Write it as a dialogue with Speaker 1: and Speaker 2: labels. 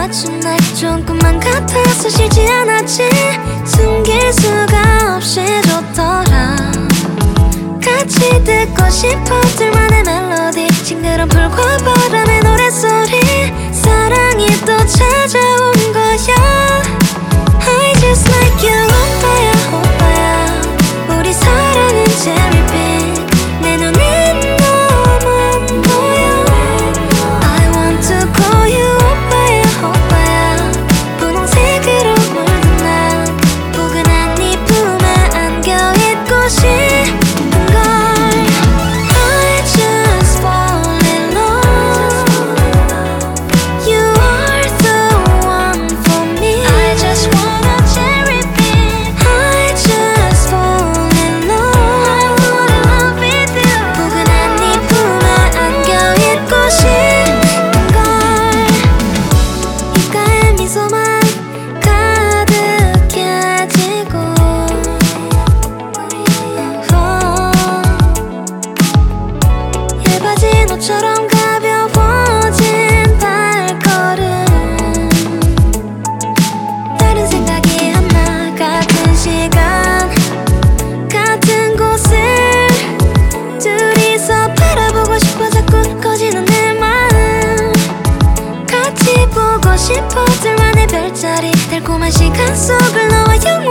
Speaker 1: 맞춘 날 좋은 꿈만 같아서 싫지 않았지. 숨길 수가 없이 좋더라. 같이 듣고 싶어 둘만의 멜로디, 싱그러운 풀과 바람의 노랫소리. 사랑이 또 찾아온 거야. I just like you. 오빠야 오빠야 우리 사랑은 cherry 내 눈엔 너만 보여. I want to call you 오빠야 오빠야. 분홍색으로 물든 날 포근한 네 품에 안겨 있고 싶은 걸. I just fall in love. You are the one for me. I just wanna cherry pick. I just fall in love. I wanna love with you. 포근한 네 품에 안겨 있고 싶은 걸. 입가에 미소만 가득해지고 얇아진 옷처럼 가벼워진 발걸음. 다른 생각이 안 나. 같은 시간 같은 곳을 둘이서 바라보고 싶어. 자꾸 커지는 내 마음. 같이 보고 싶어 둘만의 별자리. 달콤한 시간 속을 너와 영원히